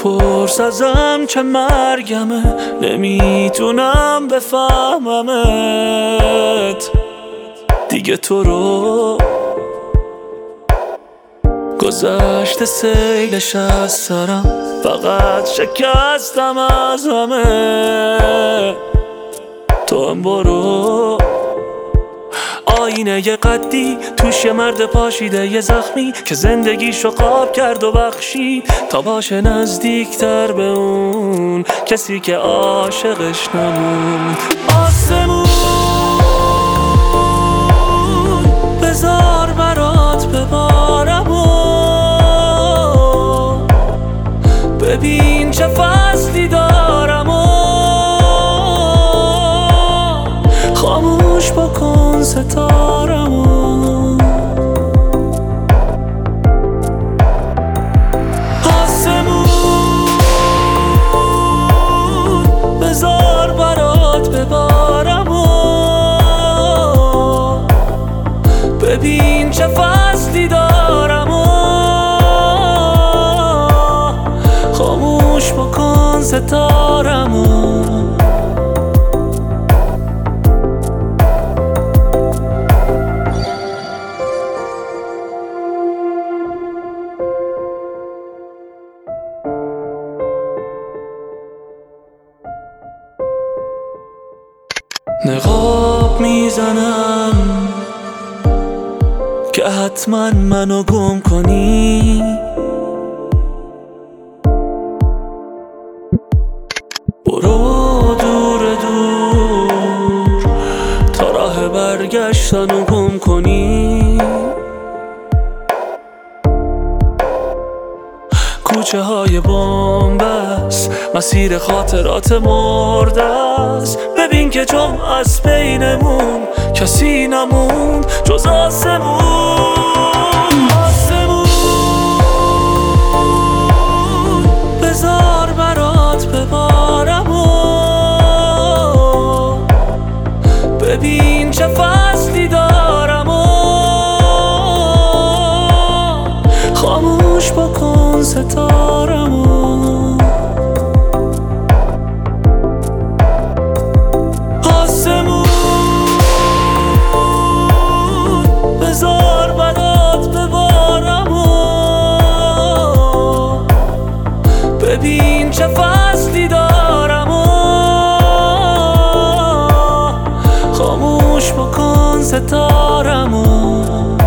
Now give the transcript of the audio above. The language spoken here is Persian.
بپرس ازم چه مرگمه، نمیتونم بفهممت دیگه. تو رو گذشته سیلش از سرم، فقط شکستم از همه. تو هم برو، آینه ی قدی توش یه مرد پاشیده یه زخمی که زندگیشو خواب کرد و بخشید تا باشه نزدیکتر به اون کسی که عاشقش نموند. آسمون بذار برات ببارم و ببین چه فصلی دارم و خاموش بکن ستارمو. آسمون بذار برات ببارم و ببین چه فصلی دارم و خاموش بکن ستارمو. نقاب میزنم که حتما منو گم کنی، برو دور دور تا راه برگشتنو گم کنی. کوچه های بومبست، مسیر خاطرات مرده است. ببین که جمع از بینمون کسی نموند جز آسمون. آسمون بذار برات ببارم و ببین چه فصلی دارم و خاموش بکن ستارمو. آسمون بذار برات ببارم و ببین چه فصلی دارم و خاموش بکن ستارمو.